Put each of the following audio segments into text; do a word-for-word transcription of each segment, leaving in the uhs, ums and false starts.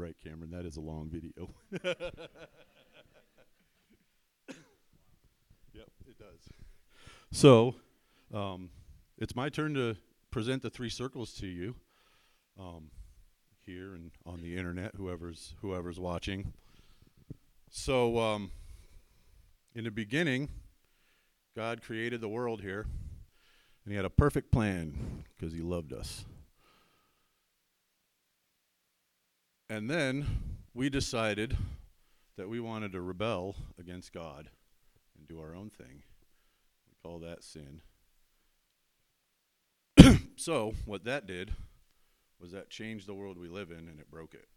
right, Cameron. That is a long video. Yep, it does. So, um, it's my turn to present the three circles to you, um, here and on the internet, whoever's whoever's watching. So, um, in the beginning, God created the world here, and He had a perfect plan because He loved us. And then we decided that we wanted to rebel against God and do our own thing. We call that sin. So what that did was that changed the world we live in, and it broke it.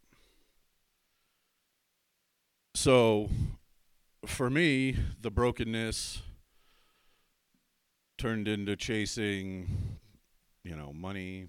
So for me, the brokenness turned into chasing, you know, money,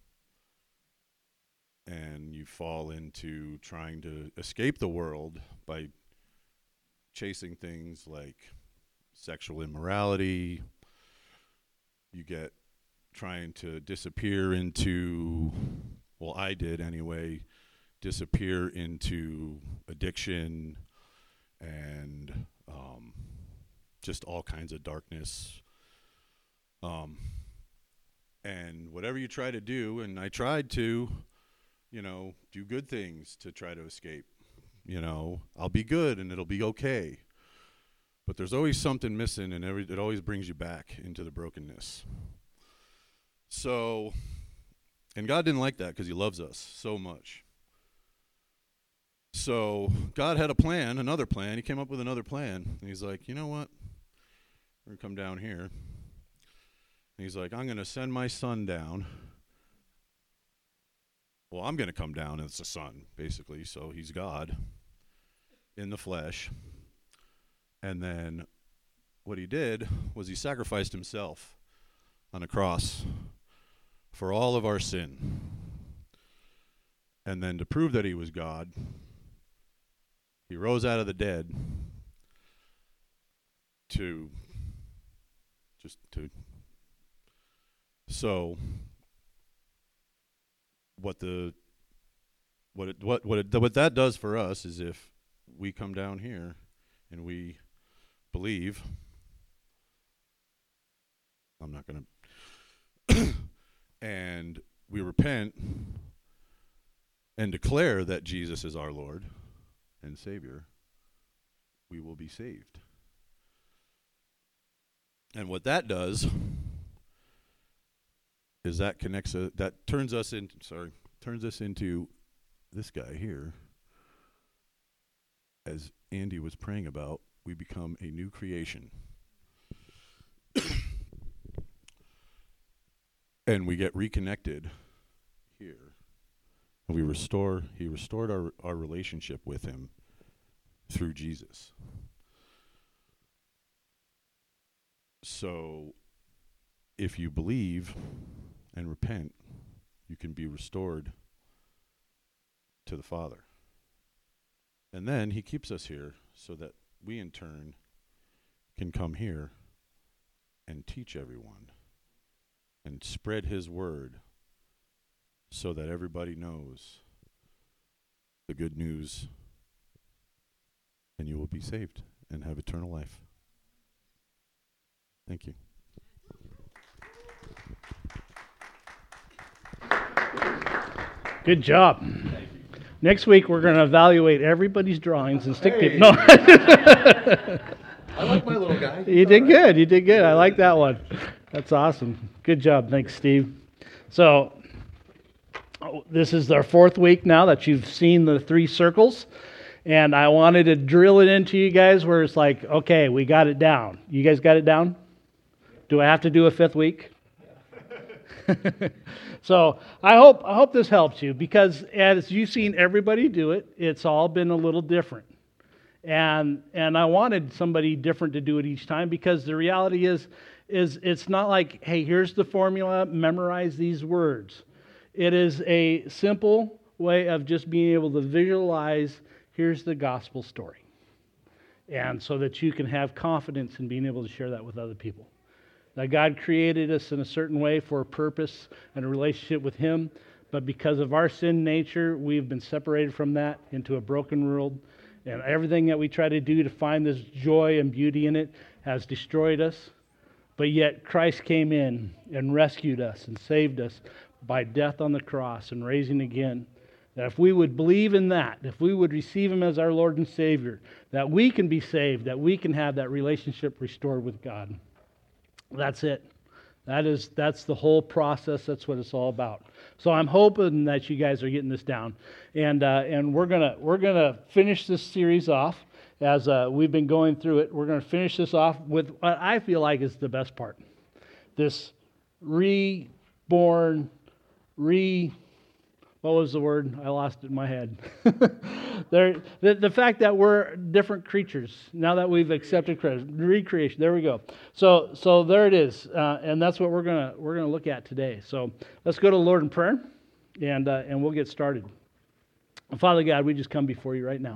and you fall into trying to escape the world by chasing things like sexual immorality. You get trying to disappear into, well, I did anyway, disappear into addiction and um, just all kinds of darkness. Um, and whatever you try to do, and I tried to, you know, do good things to try to escape. You know, I'll be good and it'll be okay. But there's always something missing, and every, it always brings you back into the brokenness. So, and God didn't like that because He loves us so much. So God had a plan, another plan. He came up with another plan. And He's like, you know what? We're going to come down here. And He's like, I'm going to send my son down. Well, I'm going to come down as the son, basically. So He's God in the flesh. And then what He did was He sacrificed Himself on a cross for all of our sin. And then to prove that He was God, He rose out of the dead to just to so what the what it what what it, what that does for us is if we come down here and we believe, I'm not going to and we repent and declare that Jesus is our Lord and Savior, we will be saved. And what that does is that connects a, that turns us into sorry turns us into this guy here. As Andy was praying about, we become a new creation. And we get reconnected here. And we restore, He restored our, our relationship with Him through Jesus. So, if you believe and repent, you can be restored to the Father. And then He keeps us here so that we in turn can come here and teach everyone and spread His word so that everybody knows the good news, and you will be saved and have eternal life. Thank you. Good job. Next week, we're going to evaluate everybody's drawings and stick Hey. people. No. I like my little guy. You did good. You did good. I like that one. That's awesome. Good job. Thanks, Steve. So, oh, this is our fourth week now that you've seen the three circles. And I wanted to drill it into you guys where it's like, okay, we got it down. You guys got it down? Do I have to do a fifth week? So I hope I hope this helps you, because as you've seen everybody do it, it's all been a little different. And and I wanted somebody different to do it each time, because the reality is is it's not like, hey, here's the formula, memorize these words. It is a simple way of just being able to visualize, here's the gospel story. And so that you can have confidence in being able to share that with other people. That God created us in a certain way for a purpose and a relationship with Him, But because of our sin nature, we've been separated from that into a broken world. And everything that we try to do to find this joy and beauty in it has destroyed us. But yet Christ came in and rescued us and saved us by death on the cross and raising again. That if we would believe in that, if we would receive Him as our Lord and Savior, that we can be saved, that we can have that relationship restored with God. That's it. That is, that's the whole process. That's what it's all about. So I'm hoping that you guys are getting this down, and uh, and we're gonna we're gonna finish this series off as uh, we've been going through it. We're gonna finish this off with what I feel like is the best part: this reborn, re. What was the word? I lost it in my head. there, the, the fact that we're different creatures now that we've accepted Christ, recreation. There we go. So, so there it is, uh, and that's what we're gonna we're gonna look at today. So let's go to the Lord in prayer, and uh, and we'll get started. Father God, we just come before you right now.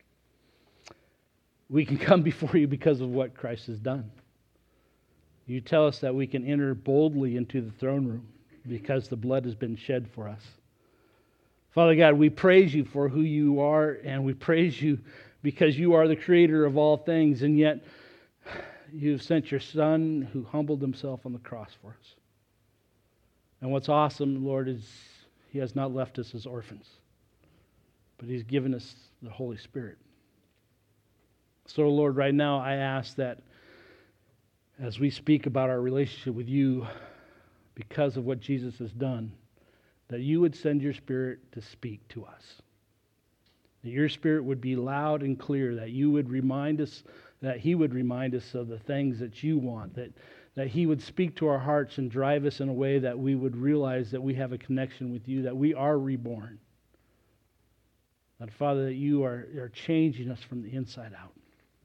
We can come before you because of what Christ has done. You tell us that we can enter boldly into the throne room because the blood has been shed for us. Father God, we praise you for who you are, and we praise you because you are the creator of all things, and yet you've sent your Son who humbled himself on the cross for us. And what's awesome, Lord, is he has not left us as orphans, but he's given us the Holy Spirit. So, Lord, right now I ask that as we speak about our relationship with you because of what Jesus has done, that you would send your Spirit to speak to us. That your Spirit would be loud and clear, that you would remind us, that he would remind us of the things that you want, that, that he would speak to our hearts and drive us in a way that we would realize that we have a connection with you, that we are reborn. That, Father, that you are, are changing us from the inside out.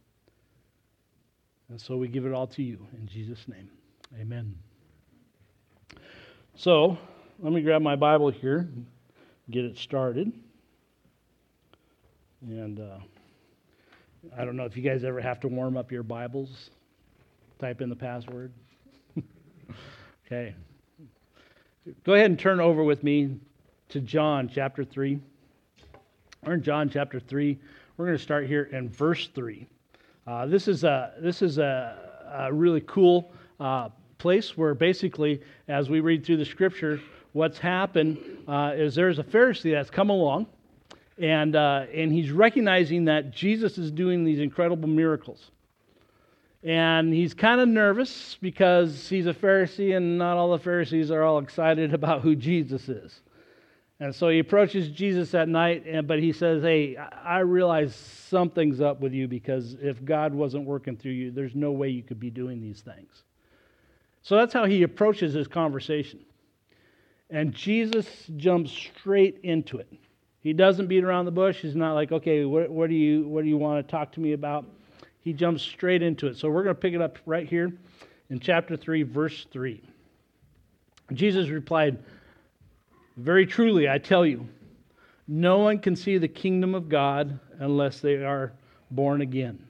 And so we give it all to you in Jesus' name. Amen. So, let me grab my Bible here, get it started. And uh, I don't know if you guys ever have to warm up your Bibles. Type in the password. Okay. Go ahead and turn over with me to John chapter three. We're in John chapter three. We're going to start here in verse three. Uh, this is a this is a, a really cool uh, place where basically, as we read through the Scripture, what's happened uh, is there's a Pharisee that's come along, and uh, and he's recognizing that Jesus is doing these incredible miracles. And he's kind of nervous because he's a Pharisee, and not all the Pharisees are all excited about who Jesus is. And so he approaches Jesus at night, and, but he says, hey, I realize something's up with you, because if God wasn't working through you, there's no way you could be doing these things. So that's how he approaches his conversation. And Jesus jumps straight into it. He doesn't beat around the bush. He's not like, okay, what, what do you what do you want to talk to me about? He jumps straight into it. So we're going to pick it up right here in chapter three, verse three. Jesus replied, very truly, I tell you, no one can see the kingdom of God unless they are born again.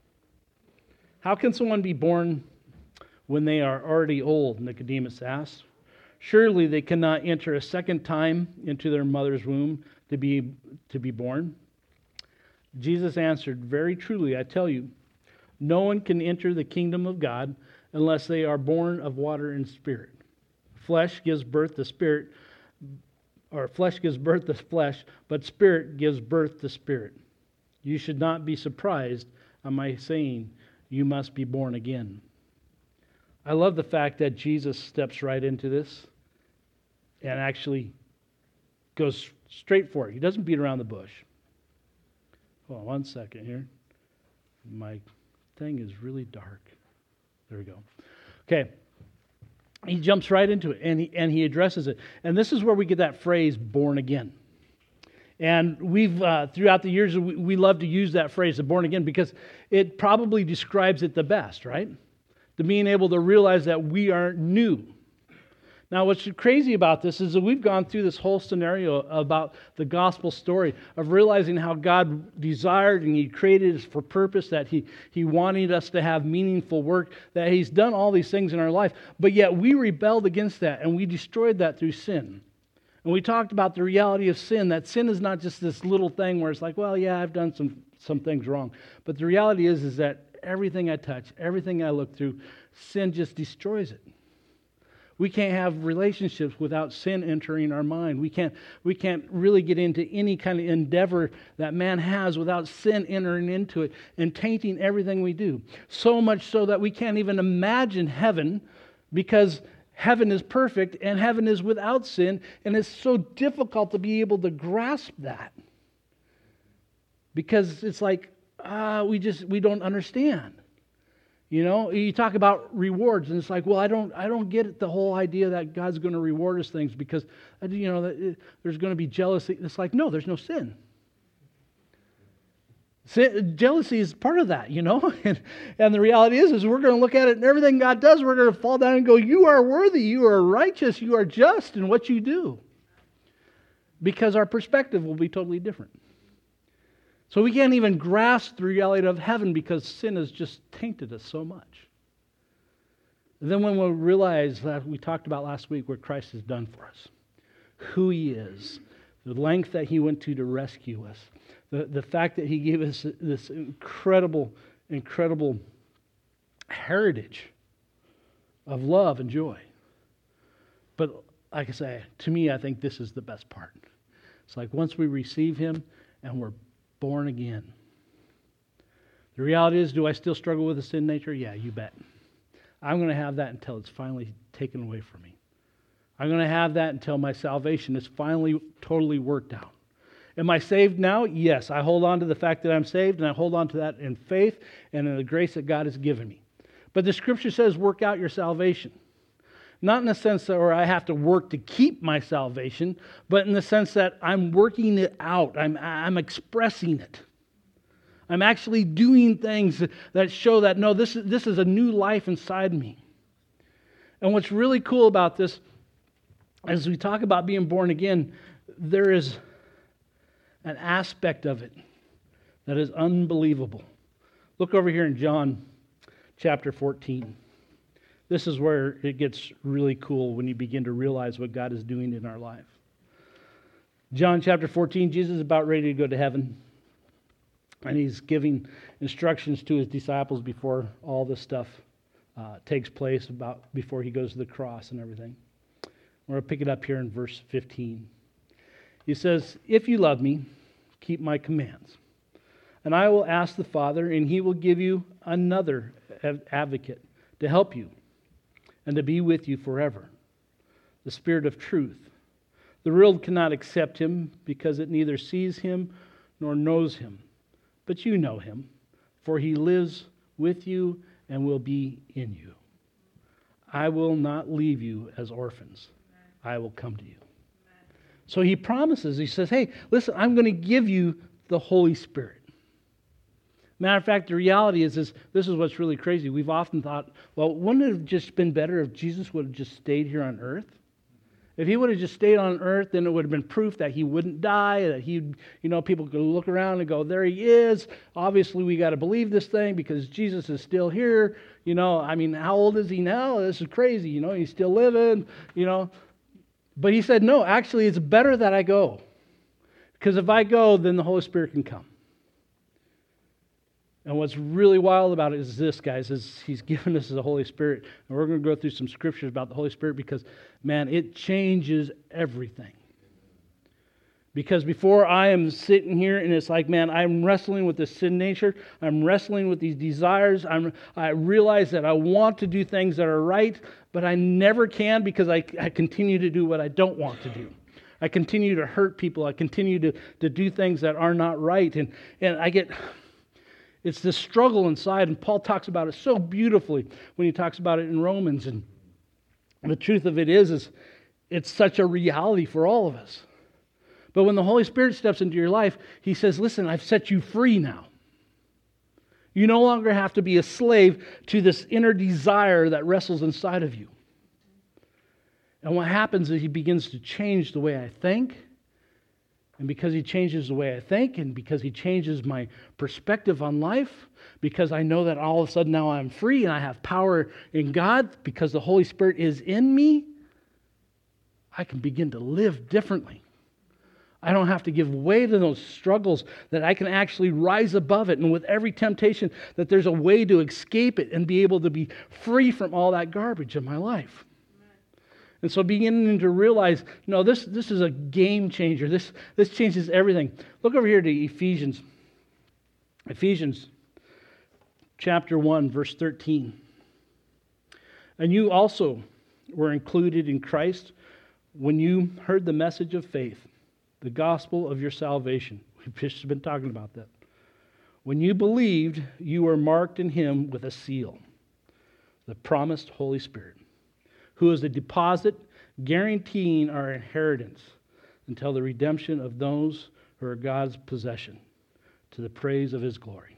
How can someone be born when they are already old? Nicodemus asked. Surely they cannot enter a second time into their mother's womb to be to be born. Jesus answered, very truly, I tell you, no one can enter the kingdom of God unless they are born of water and spirit. Flesh gives birth to spirit, or flesh gives birth to flesh, but spirit gives birth to spirit. You should not be surprised at my saying, you must be born again. I love the fact that Jesus steps right into this and actually goes straight for it. He doesn't beat around the bush. Hold on one second here. My thing is really dark. There we go. Okay. He jumps right into it, and he, and he addresses it. And this is where we get that phrase, born again. And we've, uh, throughout the years, we, we love to use that phrase, the born again, because it probably describes it the best, right? To being able to realize that we are new. Now, what's crazy about this is that we've gone through this whole scenario about the gospel story of realizing how God desired and He created us for purpose, that He, he wanted us to have meaningful work, that He's done all these things in our life, but yet we rebelled against that and we destroyed that through sin. And we talked about the reality of sin, that sin is not just this little thing where it's like, well, yeah, I've done some, some things wrong. But the reality is, is that everything I touch, everything I look through, sin just destroys it. We can't have relationships without sin entering our mind. We can't, we can't really get into any kind of endeavor that man has without sin entering into it and tainting everything we do. So much so that we can't even imagine heaven, because heaven is perfect and heaven is without sin, and it's so difficult to be able to grasp that. Because it's like, ah, we just, we don't understand. You know, you talk about rewards, and it's like, well, I don't, I don't get the whole idea that God's going to reward us things because, you know, that there's going to be jealousy. It's like, no, there's no sin. sin. Jealousy is part of that, you know, and, and the reality is, is we're going to look at it, and everything God does, we're going to fall down and go, you are worthy, you are righteous, you are just in what you do, because our perspective will be totally different. So we can't even grasp the reality of heaven because sin has just tainted us so much. And then when we realize that we talked about last week what Christ has done for us, who He is, the length that He went to to rescue us, the, the fact that He gave us this incredible, incredible heritage of love and joy. But like I say, to me, I think this is the best part. It's like once we receive Him and we're born again. The reality is, do I still struggle with a sin nature? Yeah, you bet. I'm going to have that until it's finally taken away from me. I'm going to have that until my salvation is finally totally worked out. Am I saved now? Yes. I hold on to the fact that I'm saved, and I hold on to that in faith and in the grace that God has given me. But the Scripture says, work out your salvation. Not in the sense that where I have to work to keep my salvation, but in the sense that I'm working it out. I'm, I'm expressing it. I'm actually doing things that show that, no, this is, this is a new life inside me. And what's really cool about this, as we talk about being born again, there is an aspect of it that is unbelievable. Look over here in John chapter fourteen. This is where it gets really cool when you begin to realize what God is doing in our life. John chapter fourteen, Jesus is about ready to go to heaven. And He's giving instructions to His disciples before all this stuff uh, takes place, about before He goes to the cross and everything. We're going to pick it up here in verse fifteen. He says, if you love me, keep my commands. And I will ask the Father, and He will give you another advocate to help you and to be with you forever, the Spirit of truth. The world cannot accept Him because it neither sees Him nor knows Him. But you know Him, for He lives with you and will be in you. I will not leave you as orphans. I will come to you. So He promises, He says, hey, listen, I'm going to give you the Holy Spirit. Matter of fact, the reality is, is this is what's really crazy. We've often thought, well, wouldn't it have just been better if Jesus would have just stayed here on earth? If He would have just stayed on earth, then it would have been proof that He wouldn't die, that He, you know, people could look around and go, there He is. Obviously, we got to believe this thing because Jesus is still here. You know, I mean, how old is He now? This is crazy. You know, He's still living, you know. But He said, no, actually, it's better that I go. Because if I go, then the Holy Spirit can come. And what's really wild about it is this, guys, is He's given us the Holy Spirit. And we're going to go through some scriptures about the Holy Spirit because, man, it changes everything. Because before I am sitting here and it's like, man, I'm wrestling with this sin nature. I'm wrestling with these desires. I'm, I realize that I want to do things that are right, but I never can because I, I continue to do what I don't want to do. I continue to hurt people. I continue to, to do things that are not right. And, and I get... It's this struggle inside, and Paul talks about it so beautifully when he talks about it in Romans. And the truth of it is, is it's such a reality for all of us. But when the Holy Spirit steps into your life, He says, listen, I've set you free now. You no longer have to be a slave to this inner desire that wrestles inside of you. And what happens is He begins to change the way I think. And because He changes the way I think, and because He changes my perspective on life, because I know that all of a sudden now I'm free and I have power in God, because the Holy Spirit is in me, I can begin to live differently. I don't have to give way to those struggles, that I can actually rise above it. And with every temptation, that there's a way to escape it and be able to be free from all that garbage in my life. And so beginning to realize, no, this, this is a game changer. This, this changes everything. Look over here to Ephesians. Ephesians chapter one, verse thirteen. And you also were included in Christ when you heard the message of faith, the gospel of your salvation. We've just been talking about that. When you believed, you were marked in him with a seal, the promised Holy Spirit, who is a deposit guaranteeing our inheritance until the redemption of those who are God's possession, to the praise of his glory.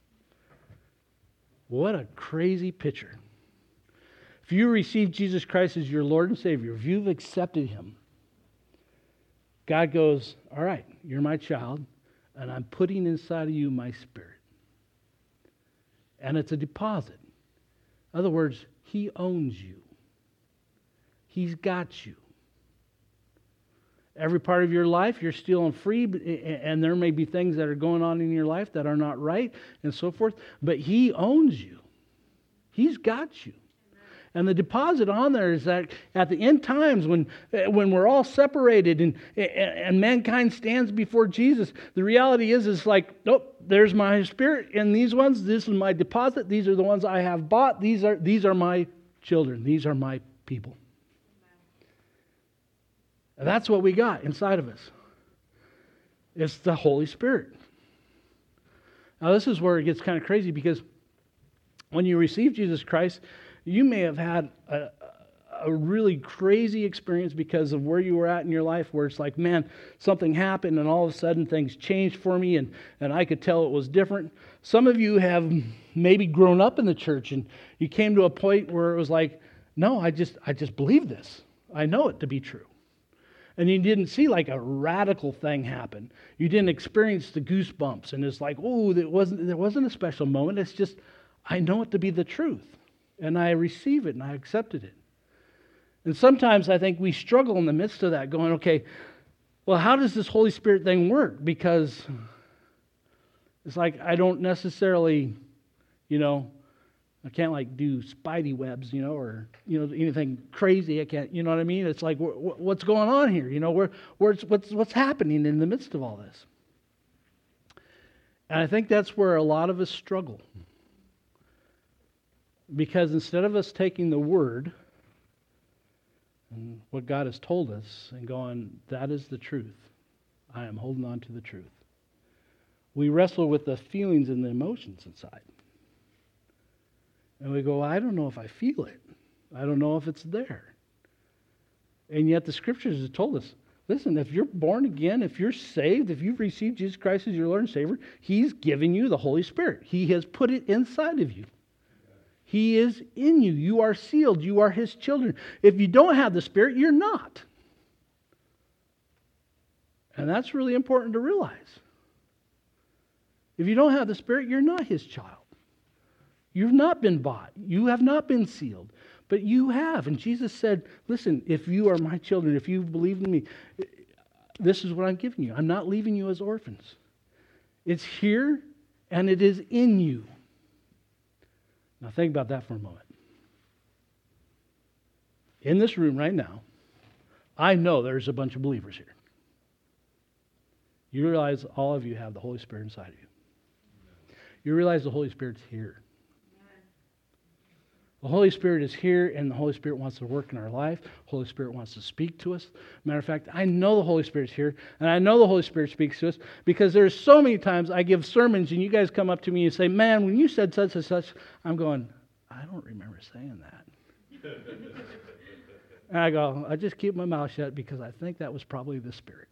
What a crazy picture. If you receive Jesus Christ as your Lord and Savior, if you've accepted him, God goes, all right, you're my child, and I'm putting inside of you my Spirit. And it's a deposit. In other words, he owns you. He's got you. Every part of your life, you're still free, and there may be things that are going on in your life that are not right, and so forth, but he owns you. He's got you. And the deposit on there is that at the end times, when, when we're all separated and, and mankind stands before Jesus, the reality is, it's like, nope, there's my Spirit in these ones. This is my deposit. These are the ones I have bought. These are, these are my children. These are my people. And that's what we got inside of us. It's the Holy Spirit. Now, this is where it gets kind of crazy, because when you receive Jesus Christ, you may have had a, a really crazy experience because of where you were at in your life, where it's like, man, something happened and all of a sudden things changed for me, and, and I could tell it was different. Some of you have maybe grown up in the church and you came to a point where it was like, no, I just I just believe this. I know it to be true. And you didn't see like a radical thing happen. You didn't experience the goosebumps, and it's like, oh, there wasn't there wasn't a special moment. It's just, I know it to be the truth. And I receive it and I accepted it. And sometimes I think we struggle in the midst of that, going, okay, well, how does this Holy Spirit thing work? Because it's like I don't necessarily, you know, I can't like do spidey webs, you know, or, you know, anything crazy. I can't, you know what I mean? It's like, wh- wh- what's going on here? You know, where, where's, what's, what's happening in the midst of all this? And I think that's where a lot of us struggle. Because instead of us taking the Word and what God has told us and going, that is the truth, I am holding on to the truth, we wrestle with the feelings and the emotions inside. And we go, I don't know if I feel it. I don't know if it's there. And yet the Scriptures have told us, listen, if you're born again, if you're saved, if you've received Jesus Christ as your Lord and Savior, He's given you the Holy Spirit. He has put it inside of you. He is in you. You are sealed. You are His children. If you don't have the Spirit, you're not. And that's really important to realize. If you don't have the Spirit, you're not His child. You've not been bought. You have not been sealed. But you have. And Jesus said, listen, if you are my children, if you believe in me, this is what I'm giving you. I'm not leaving you as orphans. It's here and it is in you. Now think about that for a moment. In this room right now, I know there's a bunch of believers here. You realize all of you have the Holy Spirit inside of you. You realize the Holy Spirit's here. The Holy Spirit is here, and the Holy Spirit wants to work in our life. The Holy Spirit wants to speak to us. Matter of fact, I know the Holy Spirit's here, and I know the Holy Spirit speaks to us because there's so many times I give sermons, and you guys come up to me and say, man, when you said such and such, I'm going, I don't remember saying that. And I go, I just keep my mouth shut because I think that was probably the Spirit.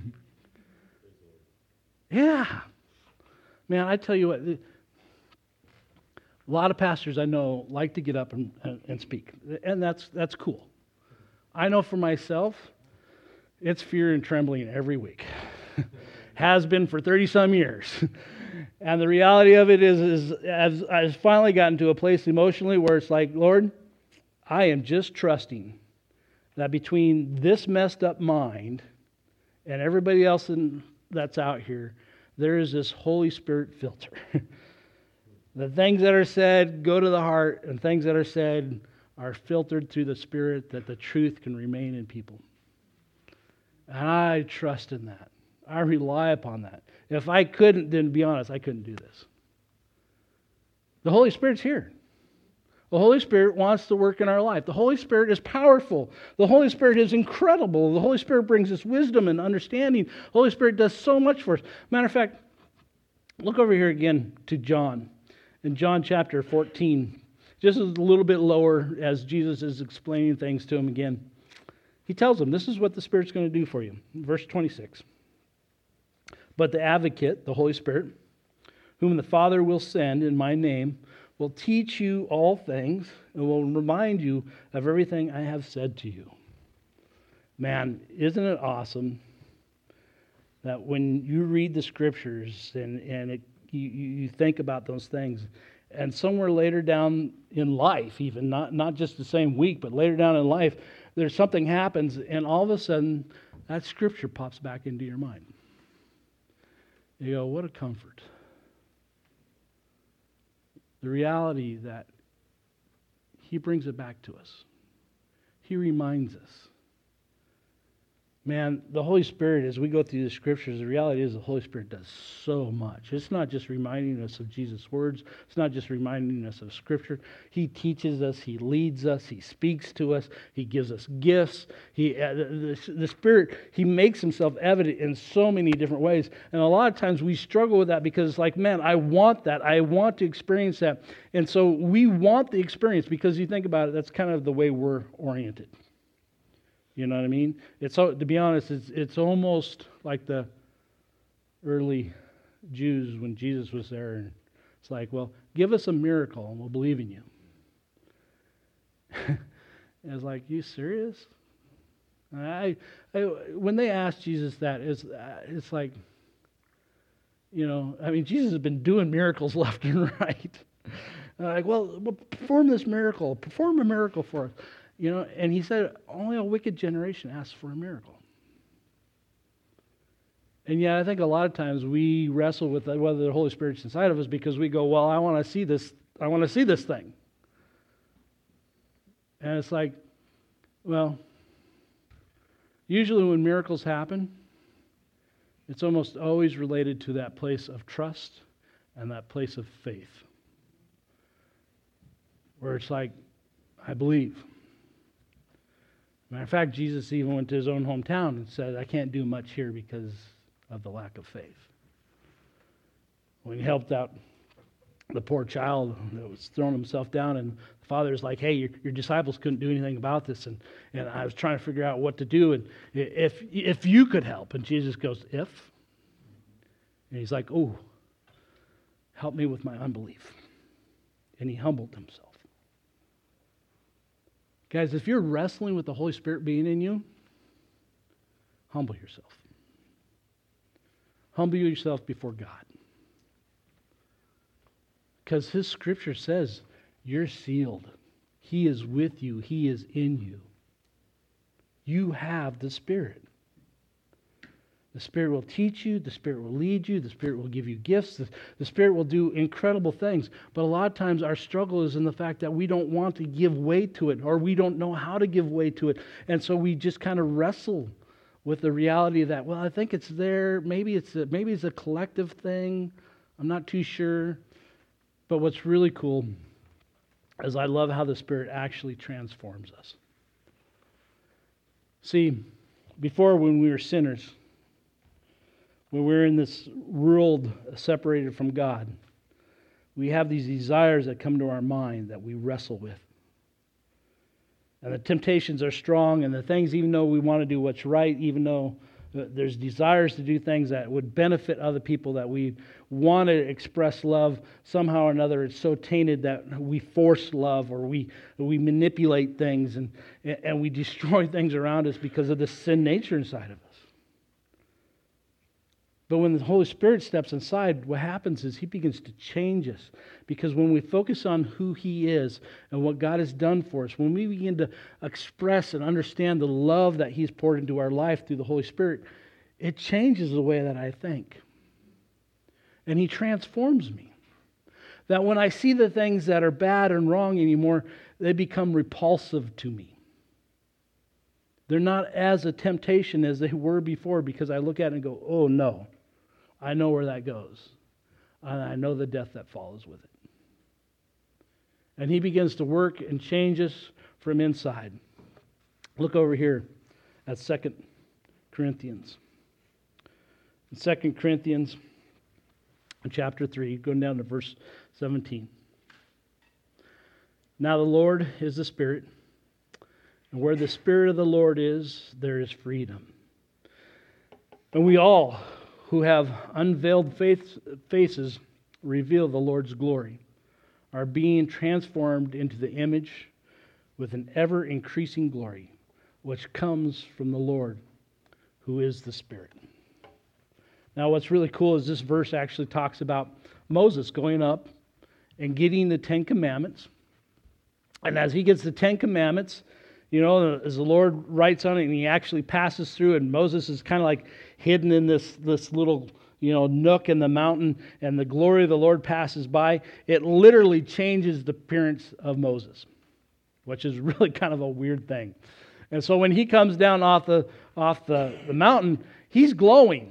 Yeah. Man, I tell you what, a lot of pastors I know like to get up and, and, and speak, and that's that's cool. I know for myself, it's fear and trembling every week. Has been for thirty-some years. And the reality of it is, is as I've finally gotten to a place emotionally where it's like, Lord, I am just trusting that between this messed up mind and everybody else in, that's out here, there is this Holy Spirit filter. The things that are said go to the heart, and things that are said are filtered through the Spirit, that the truth can remain in people. And I trust in that. I rely upon that. If I couldn't, then be honest, I couldn't do this. The Holy Spirit's here. The Holy Spirit wants to work in our life. The Holy Spirit is powerful. The Holy Spirit is incredible. The Holy Spirit brings us wisdom and understanding. The Holy Spirit does so much for us. Matter of fact, look over here again to John. In John chapter fourteen, just a little bit lower as Jesus is explaining things to him again. He tells him, this is what the Spirit's going to do for you. Verse twenty-six. But the advocate, the Holy Spirit, whom the Father will send in my name, will teach you all things and will remind you of everything I have said to you. Man, isn't it awesome that when you read the Scriptures and, and it, you, you think about those things, and somewhere later down in life, even not, not just the same week, but later down in life, there's something happens, and all of a sudden, that Scripture pops back into your mind. You go, what a comfort. The reality that He brings it back to us. He reminds us. Man, the Holy Spirit, as we go through the Scriptures, the reality is the Holy Spirit does so much. It's not just reminding us of Jesus' words. It's not just reminding us of Scripture. He teaches us. He leads us. He speaks to us. He gives us gifts. He, uh, the, the Spirit, He makes Himself evident in so many different ways. And a lot of times we struggle with that because it's like, man, I want that. I want to experience that. And so we want the experience because you think about it, that's kind of the way we're oriented. You know what I mean? It's, to be honest, it's it's almost like the early Jews when Jesus was there. And it's like, well, give us a miracle and we'll believe in you. And it's like, you serious? I, I when they asked Jesus that, it's it's like, you know, I mean, Jesus has been doing miracles left and right. Like, well, perform this miracle. Perform a miracle for us. You know, and He said, only a wicked generation asks for a miracle. And yet I think a lot of times we wrestle with whether the Holy Spirit's inside of us because we go, well, I want to see this, I want to see this thing. And it's like, well, usually when miracles happen, it's almost always related to that place of trust and that place of faith. Where it's like, I believe. Matter of fact, Jesus even went to His own hometown and said, I can't do much here because of the lack of faith. When He helped out the poor child that was throwing himself down, and the father's like, hey, your, your disciples couldn't do anything about this, and, and I was trying to figure out what to do, and if if you could help. And Jesus goes, if? And He's like, oh, help me with my unbelief. And He humbled Himself. Guys, if you're wrestling with the Holy Spirit being in you, humble yourself. Humble yourself before God. Because His Scripture says you're sealed. He is with you. He is in you. You have the Spirit. The Spirit will teach you. The Spirit will lead you. The Spirit will give you gifts. The, the Spirit will do incredible things. But a lot of times our struggle is in the fact that we don't want to give way to it, or we don't know how to give way to it. And so we just kind of wrestle with the reality that, well, I think it's there. Maybe it's a, maybe it's a collective thing. I'm not too sure. But what's really cool is I love how the Spirit actually transforms us. See, before when we were sinners, when we're in this world separated from God, we have these desires that come to our mind that we wrestle with. And the temptations are strong, and the things, even though we want to do what's right, even though there's desires to do things that would benefit other people, that we want to express love, somehow or another it's so tainted that we force love, or we we manipulate things, and, and we destroy things around us because of the sin nature inside of us. But when the Holy Spirit steps inside, what happens is he begins to change us. Because when we focus on who he is and what God has done for us, when we begin to express and understand the love that he's poured into our life through the Holy Spirit, it changes the way that I think. And he transforms me. That when I see the things that are bad and wrong anymore, they become repulsive to me. They're not as a temptation as they were before, because I look at it and go, oh no, I know where that goes. And I know the death that follows with it. And he begins to work and change us from inside. Look over here at Second Corinthians. In Second Corinthians chapter three, going down to verse seventeen. Now the Lord is the Spirit, and where the Spirit of the Lord is, there is freedom. And we all who have unveiled face, faces reveal the Lord's glory, are being transformed into the image with an ever-increasing glory, which comes from the Lord, who is the Spirit. Now what's really cool is this verse actually talks about Moses going up and getting the Ten Commandments. And as he gets the Ten Commandments, you know, as the Lord writes on it and he actually passes through, and Moses is kind of like hidden in this, this little, you know, nook in the mountain, and the glory of the Lord passes by, it literally changes the appearance of Moses, which is really kind of a weird thing. And so when he comes down off the off the, the mountain, he's glowing.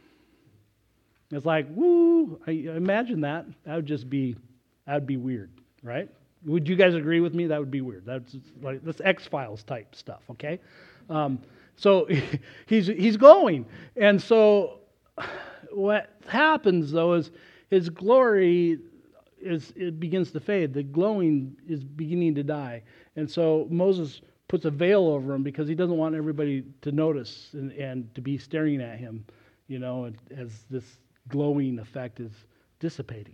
It's like, woo, I imagine that. That would just be, that would be weird, right? Would you guys agree with me? That would be weird. That's like that's X-Files type stuff, okay? Um, so he's he's glowing. And so what happens, though, is his glory is it begins to fade. The glowing is beginning to die. And so Moses puts a veil over him because he doesn't want everybody to notice and, and to be staring at him, you know, as this glowing effect is dissipating.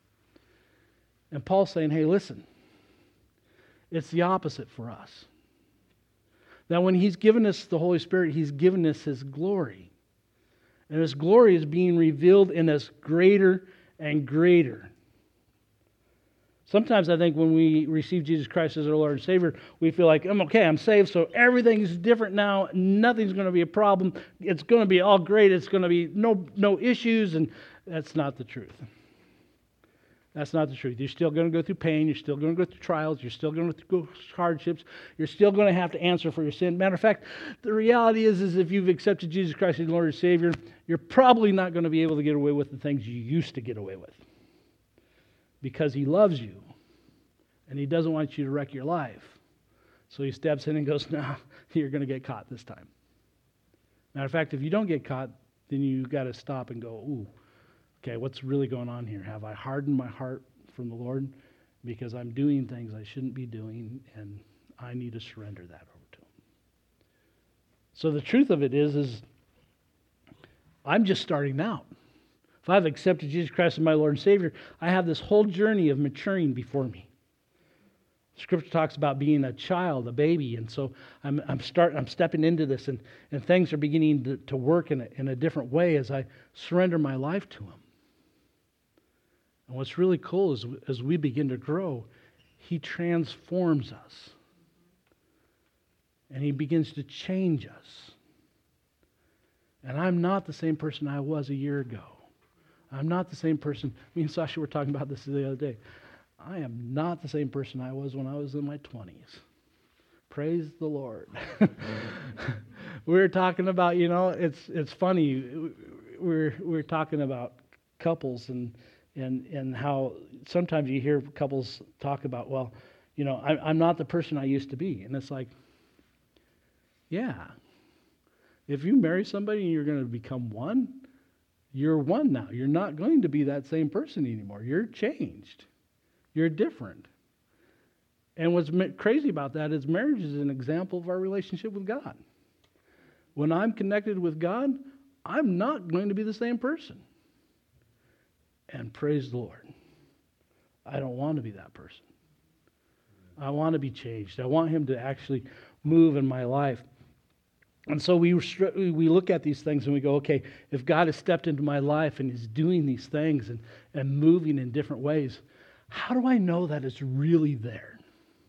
And Paul's saying, hey, listen, it's the opposite for us. That when he's given us the Holy Spirit, he's given us his glory. And his glory is being revealed in us greater and greater. Sometimes I think when we receive Jesus Christ as our Lord and Savior, we feel like, I'm okay, I'm saved, so everything's different now. Nothing's going to be a problem. It's going to be all great. It's going to be no, no issues. And that's not the truth. That's not the truth. You're still going to go through pain. You're still going to go through trials. You're still going to go through hardships. You're still going to have to answer for your sin. Matter of fact, the reality is, is if you've accepted Jesus Christ as Lord and Savior, you're probably not going to be able to get away with the things you used to get away with. Because he loves you. And he doesn't want you to wreck your life. So he steps in and goes, no, you're going to get caught this time. Matter of fact, if you don't get caught, then you got to stop and go, ooh, okay, what's really going on here? Have I hardened my heart from the Lord? Because I'm doing things I shouldn't be doing, and I need to surrender that over to him. So the truth of it is, is I'm just starting out. If I've accepted Jesus Christ as my Lord and Savior, I have this whole journey of maturing before me. Scripture talks about being a child, a baby, and so I'm I'm start I'm stepping into this, and, and things are beginning to, to work in a, in a different way as I surrender my life to him. And what's really cool is as we begin to grow, he transforms us. And he begins to change us. And I'm not the same person I was a year ago. I'm not the same person. Me and Sasha were talking about this the other day. I am not the same person I was when I was in my twenties. Praise the Lord. We were talking about, you know, it's it's funny. We're we're talking about couples and and and how sometimes you hear couples talk about, well, you know, I, I'm not the person I used to be, and it's like, yeah. If you marry somebody and you're going to become one, you're one now. You're not going to be that same person anymore. You're changed. You're different. And what's crazy about that is marriage is an example of our relationship with God. When I'm connected with God, I'm not going to be the same person. And praise the Lord, I don't want to be that person. I want to be changed. I want him to actually move in my life. And so we we look at these things and we go, okay, if God has stepped into my life and is doing these things and, and moving in different ways, how do I know that it's really there?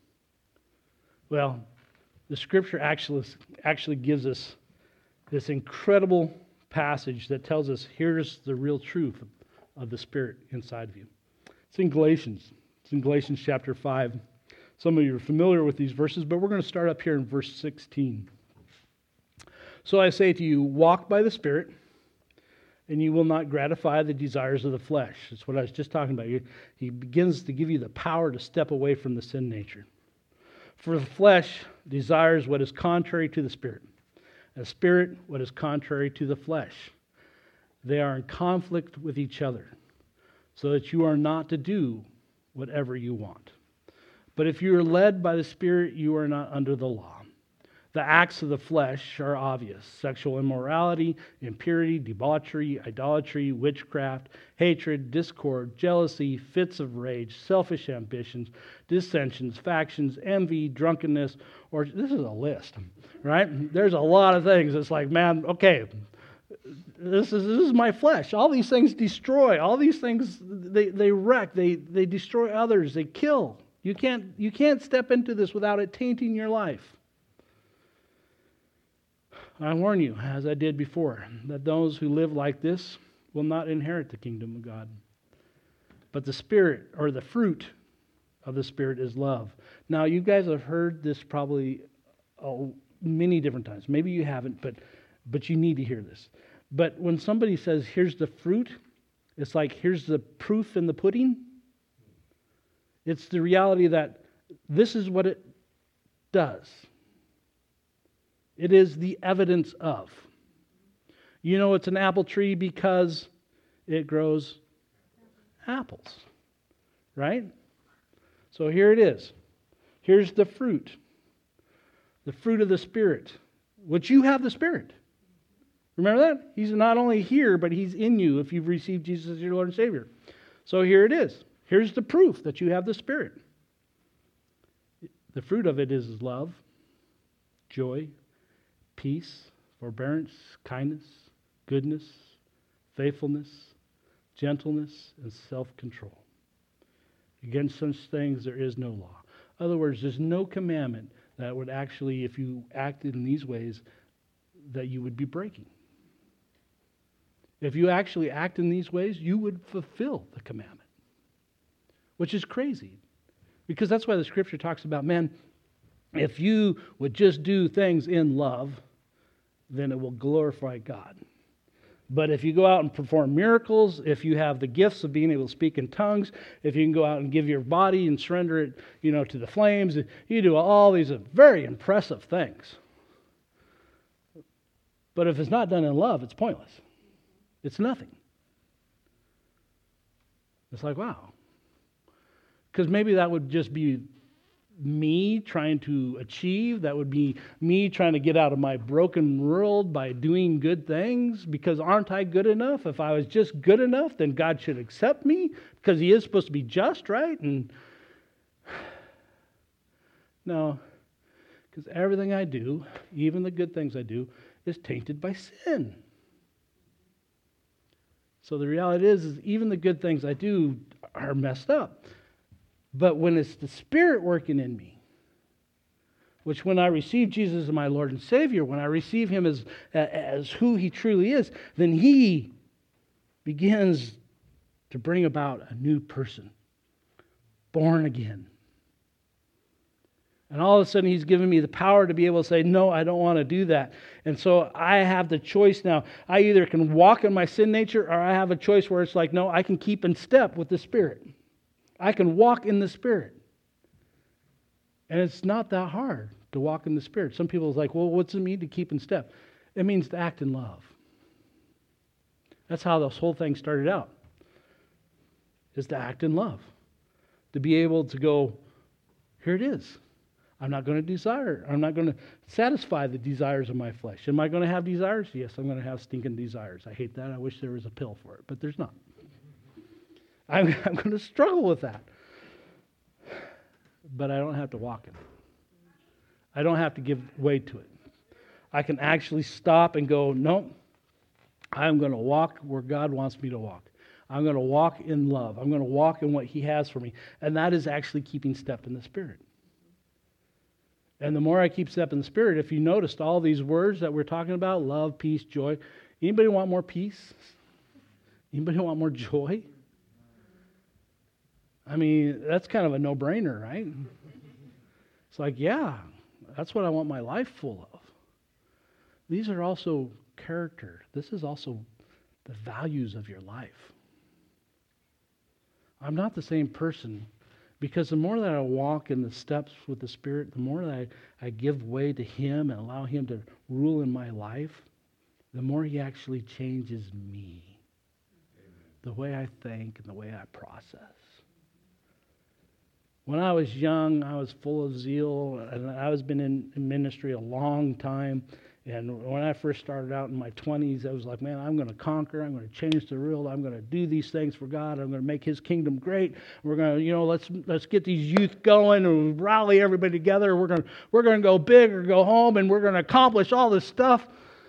Well, the Scripture actually, actually gives us this incredible passage that tells us here's the real truth of the Spirit inside of you. It's in Galatians. It's in Galatians chapter five. Some of you are familiar with these verses, but we're going to start up here in verse sixteen. So I say to you, walk by the Spirit, and you will not gratify the desires of the flesh. That's what I was just talking about. He begins to give you the power to step away from the sin nature. For the flesh desires what is contrary to the Spirit, and the Spirit what is contrary to the flesh. They are in conflict with each other, so that you are not to do whatever you want. But if you are led by the Spirit, you are not under the law. The acts of the flesh are obvious: sexual immorality, impurity, debauchery, idolatry, witchcraft, hatred, discord, jealousy, fits of rage, selfish ambitions, dissensions, factions, envy, drunkenness, or this is a list, right? There's a lot of things. It's like, man, okay, this is this is my flesh. All these things destroy. All these things, they, they wreck. They they destroy others. They kill. You can't you can't step into this without it tainting your life. I warn you, as I did before, that those who live like this will not inherit the kingdom of God. But the Spirit, or the fruit of the Spirit, is love. Now, you guys have heard this probably oh, many different times. Maybe you haven't, but but you need to hear this. But when somebody says, here's the fruit, it's like, here's the proof in the pudding. It's the reality that this is what it does. It is the evidence of. You know it's an apple tree because it grows apples, right? So here it is. Here's the fruit. The fruit of the Spirit, which you have the Spirit. Remember that? He's not only here, but He's in you if you've received Jesus as your Lord and Savior. So here it is. Here's the proof that you have the Spirit. The fruit of it is love, joy, peace, forbearance, kindness, goodness, faithfulness, gentleness, and self-control. Against such things there is no law. In other words, there's no commandment that would actually, if you acted in these ways, that you would be breaking. If you actually act in these ways, you would fulfill the commandment, which is crazy. Because that's why the Scripture talks about, man, if you would just do things in love, then it will glorify God. But if you go out and perform miracles, if you have the gifts of being able to speak in tongues, if you can go out and give your body and surrender it, you know, to the flames, you do all these very impressive things. But if it's not done in love, it's pointless. It's nothing. It's like, wow. Because maybe that would just be me trying to achieve. That would be me trying to get out of my broken world by doing good things. Because aren't I good enough? If I was just good enough, then God should accept me because He is supposed to be just, right? And no, because everything I do, even the good things I do, is tainted by sin. So the reality is, is even the good things I do are messed up. But when it's the Spirit working in me, which when I receive Jesus as my Lord and Savior, when I receive Him as, as who He truly is, then He begins to bring about a new person, born again. And all of a sudden He's given me the power to be able to say, no, I don't want to do that. And so I have the choice now. I either can walk in my sin nature, or I have a choice where it's like, no, I can keep in step with the Spirit. I can walk in the Spirit. And it's not that hard to walk in the Spirit. Some people are like, well, what's it mean to keep in step? It means to act in love. That's how this whole thing started out, is to act in love. To be able to go, here it is. I'm not going to desire. I'm not going to satisfy the desires of my flesh. Am I going to have desires? Yes, I'm going to have stinking desires. I hate that. I wish there was a pill for it, but there's not. I'm, I'm going to struggle with that. But I don't have to walk in it. I don't have to give way to it. I can actually stop and go, no, I'm going to walk where God wants me to walk. I'm going to walk in love. I'm going to walk in what He has for me. And that is actually keeping step in the Spirit. And the more I keep step in the Spirit, if you noticed all these words that we're talking about, love, peace, joy, anybody want more peace? Anybody want more joy? I mean, that's kind of a no-brainer, right? It's like, yeah, that's what I want my life full of. These are also character. This is also the values of your life. I'm not the same person because the more that I walk in the steps with the Spirit, the more that I, I give way to Him and allow Him to rule in my life, the more He actually changes me. Amen. The way I think and the way I process. When I was young, I was full of zeal, and I was been in ministry a long time. And when I first started out in my twenties, I was like, man, I'm going to conquer. I'm going to change the world. I'm going to do these things for God. I'm going to make His kingdom great. We're going to, you know, let's let's get these youth going and rally everybody together. We're going to we're going to go big or go home, and we're going to accomplish all this stuff.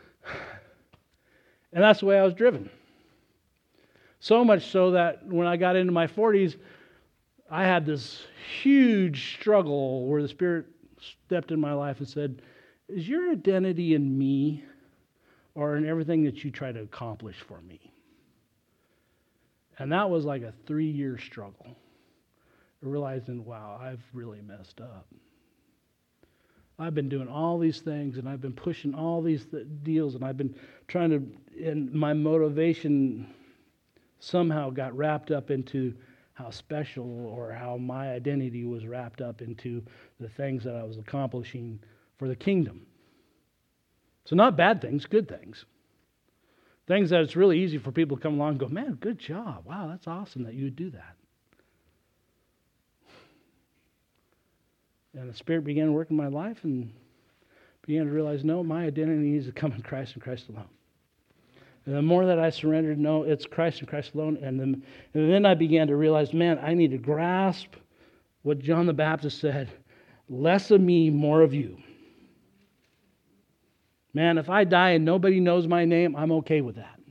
And that's the way I was driven. So much so that when I got into my forties, I had this huge struggle where the Spirit stepped in my life and said, is your identity in me or in everything that you try to accomplish for me? And that was like a three-year struggle. Realizing, wow, I've really messed up. I've been doing all these things, and I've been pushing all these th- deals, and I've been trying to, and my motivation somehow got wrapped up into how special or how my identity was wrapped up into the things that I was accomplishing for the kingdom. So not bad things, good things. Things that it's really easy for people to come along and go, man, good job. Wow, that's awesome that you would do that. And the Spirit began to work in my life and began to realize, no, my identity needs to come in Christ and Christ alone. And the more that I surrendered, no, it's Christ and Christ alone. And then, and then I began to realize, man, I need to grasp what John the Baptist said, less of me, more of you. Man, if I die and nobody knows my name, I'm okay with that.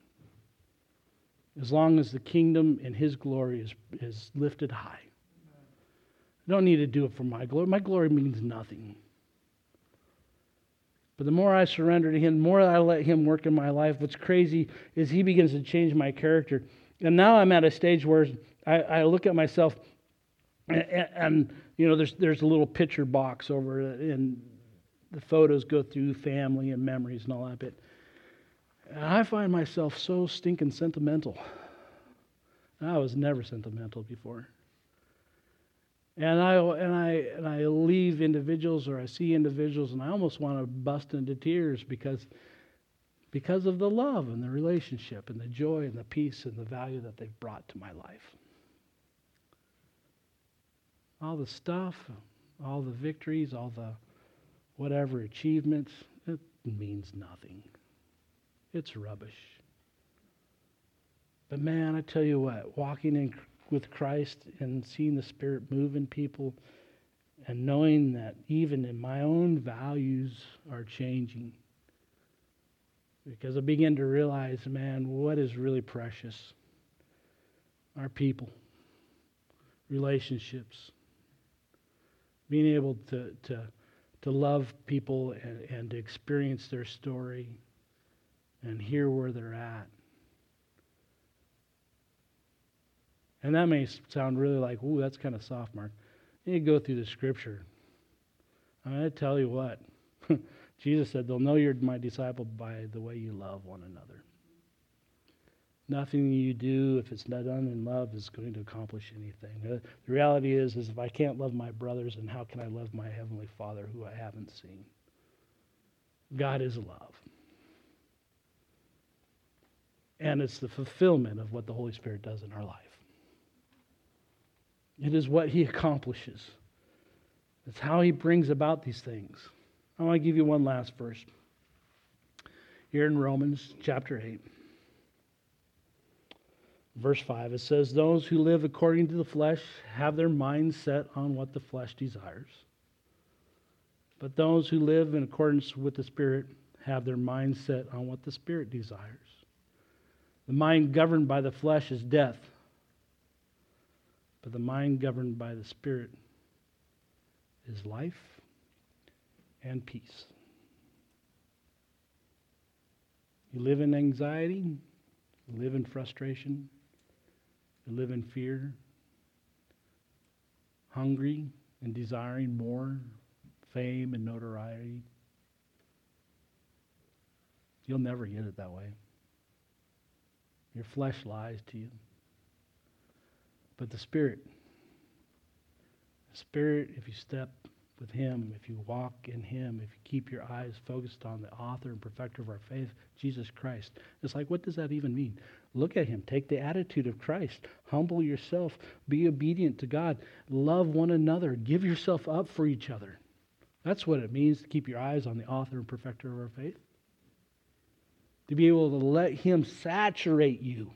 As long as the kingdom and His glory is, is lifted high. I don't need to do it for my glory. My glory means nothing. But the more I surrender to Him, the more I let Him work in my life, what's crazy is He begins to change my character. And now I'm at a stage where I, I look at myself and, and, you know, there's there's a little picture box over it, and the photos go through family and memories and all that bit. And I find myself so stinking sentimental. I was never sentimental before. And I and I and I leave individuals or I see individuals and I almost want to bust into tears because because of the love and the relationship and the joy and the peace and the value that they've brought to my life. All the stuff, all the victories, all the whatever achievements, it means nothing. It's rubbish. But man, I tell you what, walking in with Christ and seeing the Spirit move in people and knowing that even in my own values are changing. Because I begin to realize, man, what is really precious? Our people, relationships, being able to to, to love people and, and to experience their story and hear where they're at. And that may sound really like, ooh, that's kind of soft, Mark. You go through the Scripture. I'm going to tell you what. Jesus said, they'll know you're my disciple by the way you love one another. Nothing you do, if it's not done in love, is going to accomplish anything. The reality is, is if I can't love my brothers, then how can I love my Heavenly Father who I haven't seen? God is love. And it's the fulfillment of what the Holy Spirit does in our life. It is what He accomplishes. It's how He brings about these things. I want to give you one last verse. Here in Romans chapter eight. Verse five, it says, those who live according to the flesh have their minds set on what the flesh desires. But those who live in accordance with the Spirit have their mind set on what the Spirit desires. The mind governed by the flesh is death, but the mind governed by the Spirit is life and peace. You live in anxiety, you live in frustration, you live in fear, hungry and desiring more fame and notoriety. You'll never get it that way. Your flesh lies to you. But the Spirit, the Spirit, if you step with Him, if you walk in Him, if you keep your eyes focused on the author and perfecter of our faith, Jesus Christ. It's like, what does that even mean? Look at Him. Take the attitude of Christ. Humble yourself. Be obedient to God. Love one another. Give yourself up for each other. That's what it means to keep your eyes on the author and perfecter of our faith. To be able to let Him saturate you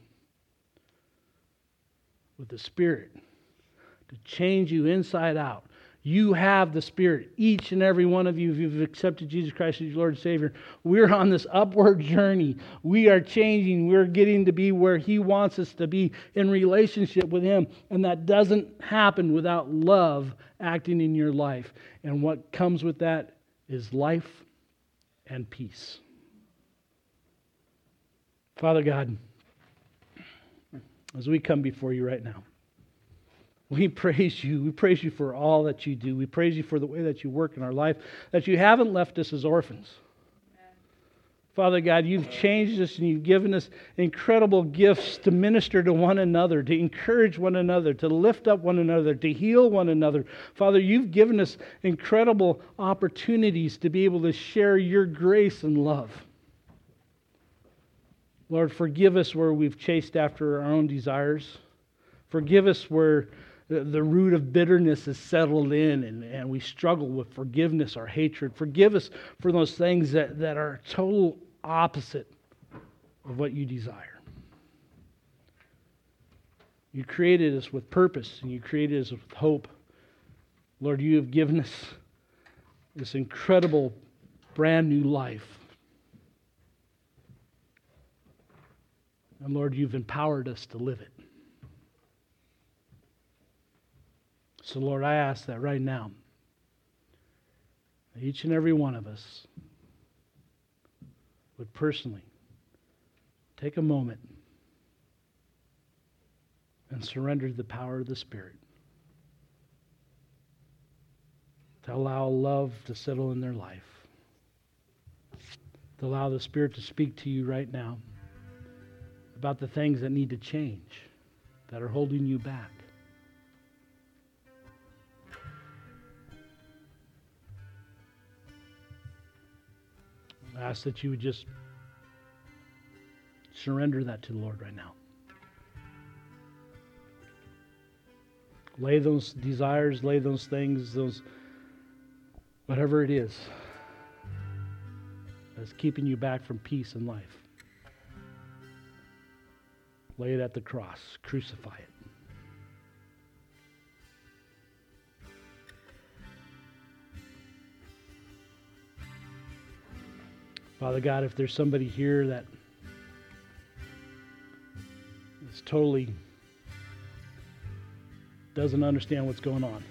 with the Spirit, to change you inside out. You have the Spirit. Each and every one of you, if you've accepted Jesus Christ as your Lord and Savior, we're on this upward journey. We are changing. We're getting to be where He wants us to be in relationship with Him. And that doesn't happen without love acting in your life. And what comes with that is life and peace. Father God, as we come before you right now, we praise you. We praise you for all that you do. We praise you for the way that you work in our life, that you haven't left us as orphans. Amen. Father God, you've changed us and you've given us incredible gifts to minister to one another, to encourage one another, to lift up one another, to heal one another. Father, you've given us incredible opportunities to be able to share your grace and love. Lord, forgive us where we've chased after our own desires. Forgive us where the, the root of bitterness is settled in and, and we struggle with forgiveness or hatred. Forgive us for those things that, that are total opposite of what you desire. You created us with purpose and you created us with hope. Lord, you have given us this incredible brand new life. And Lord, you've empowered us to live it. So Lord, I ask that right now, each and every one of us would personally take a moment and surrender to the power of the Spirit, to allow love to settle in their life, to allow the Spirit to speak to you right now about the things that need to change, that are holding you back. I ask that you would just surrender that to the Lord right now. Lay those desires, lay those things, those whatever it is that's keeping you back from peace and life. Lay it at the cross. Crucify it. Father God, if there's somebody here that is totally doesn't understand what's going on,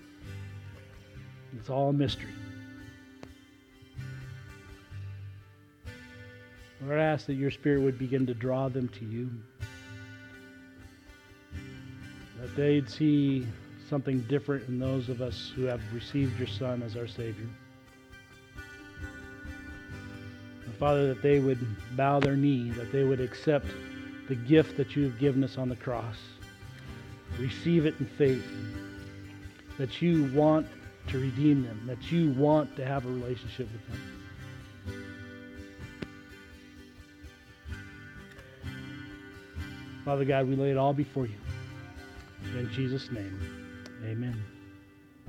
it's all a mystery. Lord, I ask that your Spirit would begin to draw them to you, that they'd see something different in those of us who have received your Son as our Savior. And Father, that they would bow their knee, that they would accept the gift that you have given us on the cross, receive it in faith, that you want to redeem them, that you want to have a relationship with them. Father God, we lay it all before you. In Jesus' name, amen.